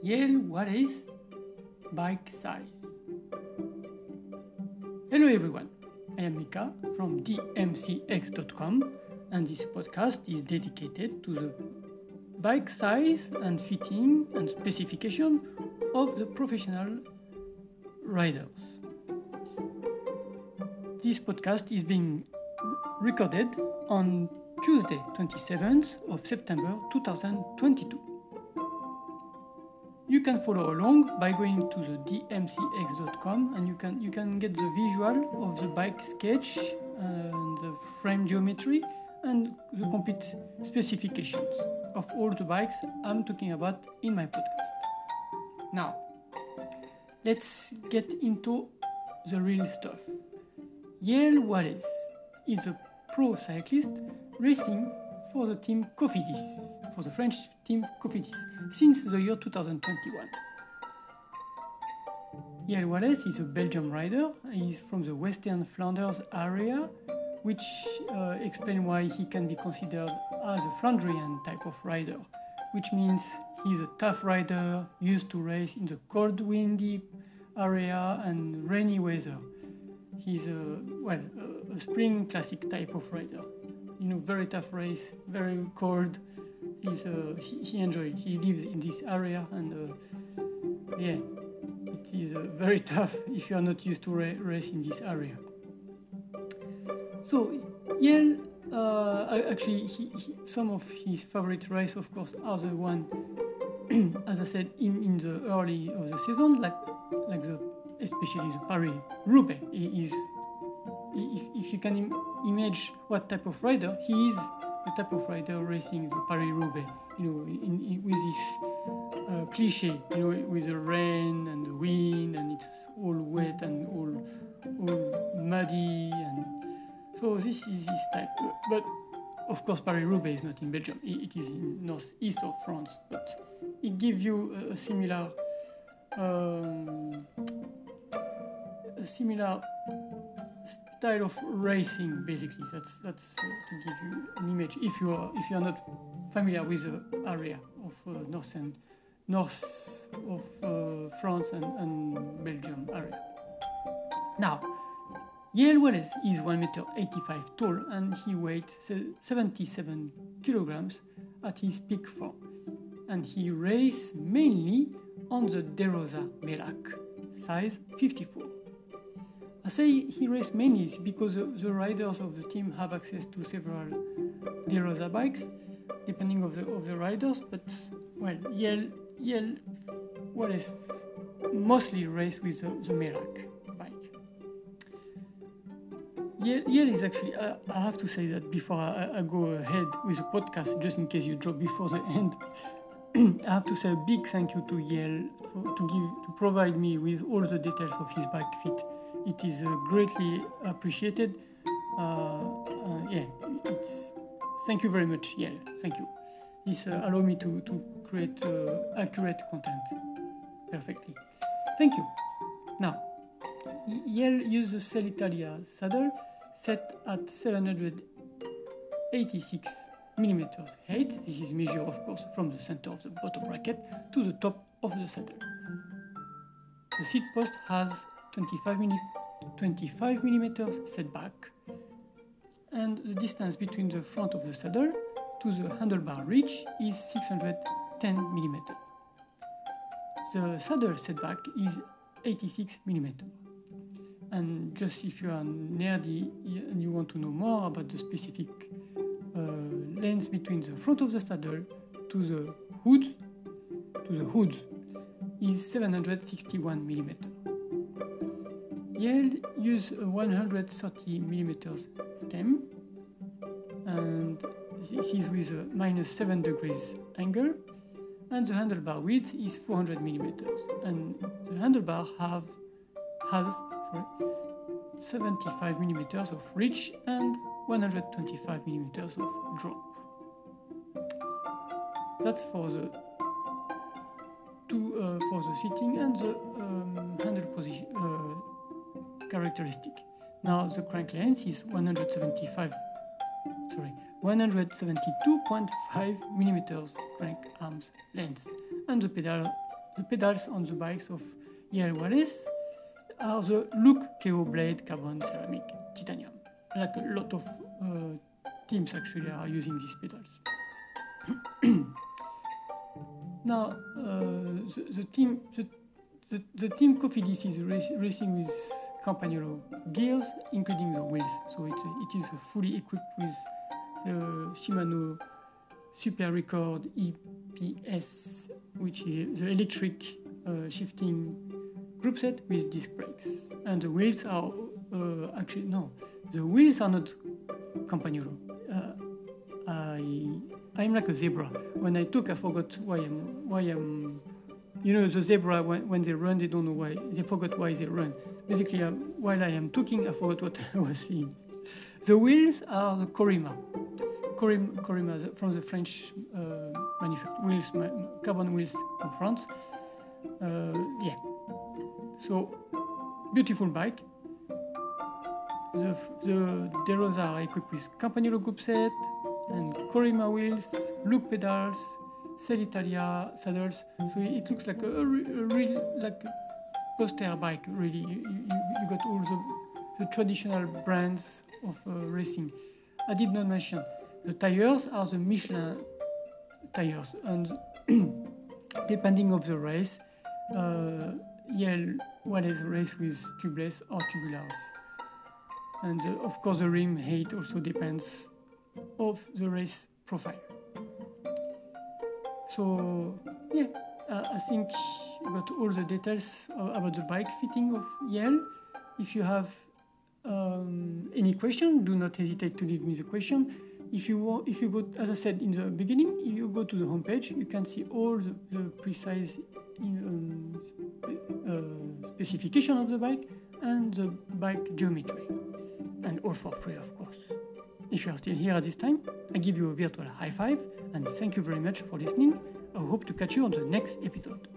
Yale Wallace bike size. Hello everyone, I am Mika from dmcx.com and this podcast is dedicated to the bike size and fitting and specification of the professional riders. This podcast is being recorded on Tuesday, 27th of September 2022. You can follow along by going to the dmcx.com and you can get the visual of the bike sketch and the frame geometry and the complete specifications of all the bikes I'm talking about in my podcast. Now, let's get into the real stuff. Yale Wallace is a pro cyclist racing for the team Cofidis, for the French team Cofidis, since the year 2021. Yale Wallace is a Belgian rider. He is from the Western Flanders area, which explains why he can be considered as a Flandrian type of rider, which means he's a tough rider, used to race in the cold, windy area and rainy weather. He's a spring classic type of rider. Very tough race, very cold. He enjoys. He lives in this area, and it is very tough if you are not used to race in this area. So Yale, actually, some of his favorite races, of course, are the one, as I said, in the early of the season, especially the Paris-Roubaix. If you can imagine what type of rider, he is the type of rider racing the Paris-Roubaix, with this cliche, with the rain and the wind, and it's all wet and all muddy, and so this is his type. But of course, Paris-Roubaix is not in Belgium; it is in northeast of France. But it gives you a similar style of racing, basically. That's to give you an image if you are not familiar with the area of north of France and Belgium area. Now, Yale Wallace is 1.85 meters tall and he weighs 77 kilograms at his peak form, and he races mainly on the DeRosa Merak size 54. I say he races mainly because the riders of the team have access to several DeRosa bikes, depending of the riders. But Yale Wallace mostly race with the Merak bike. Yale is actually. I have to say that before I go ahead with the podcast, just in case you drop before the end. I have to say a big thank you to Yale to provide me with all the details of his bike fit. It is greatly appreciated. Thank you very much, Yale. Thank you. This allows me to create accurate content perfectly. Thank you. Now, Yale uses Cellitalia saddle set at 786 millimeters height. This is measured, of course, from the center of the bottom bracket to the top of the saddle. The seat post has 25 millimeters setback, and the distance between the front of the saddle to the handlebar ridge is 610 millimeters. The saddle setback is 86 millimeters. And just if you are nerdy and you want to know more about the specific length between the front of the saddle to the hood is 761 millimeters. Yale use a 130 millimeters stem, and this is with a -7 degrees angle, and the handlebar width is 400 millimeters, and the handlebar has 75 millimeters of reach and 125 millimeters of drop. That's for the seating and the handle position characteristic. Now the crank length is 172.5 millimeters crank arms length, and the pedal the pedals on the bikes of Yale Wallace are the Look KO Blade carbon ceramic titanium. Like a lot of teams actually are using these pedals. Now the team Cofidis is racing with Campagnolo gears, including the wheels. So it is fully equipped with the Shimano Super Record EPS, which is the electric shifting group set with disc brakes. And the wheels are actually no, the wheels are not Campagnolo. I'm like a zebra. When I talk, I forgot why I'm. You know, the zebra when they run, they don't know why. They forgot why they run. Basically, while I am talking, I forgot what I was saying. The wheels are the Corima from the French manufacturer, carbon wheels from France. Yeah. So beautiful bike. The Deros are equipped with Campagnolo group set and Corima wheels, Look pedals, Cellitalia saddles. So it looks like a real like poster bike. Really, you got all the traditional brands of racing. I did not mention the tires are the Michelin tires, and depending of the race, Yale Wallace race with tubeless or tubulars. And of course the rim height also depends of the race profile. So yeah, I think you got all the details about the bike fitting of Yale. If you have any question, do not hesitate to leave me the question. If you go, as I said in the beginning, if you go to the homepage, you can see all the precise specification of the bike and the bike geometry, and all for free, of course. If you are still here at this time, I give you a virtual high five and thank you very much for listening. I hope to catch you on the next episode.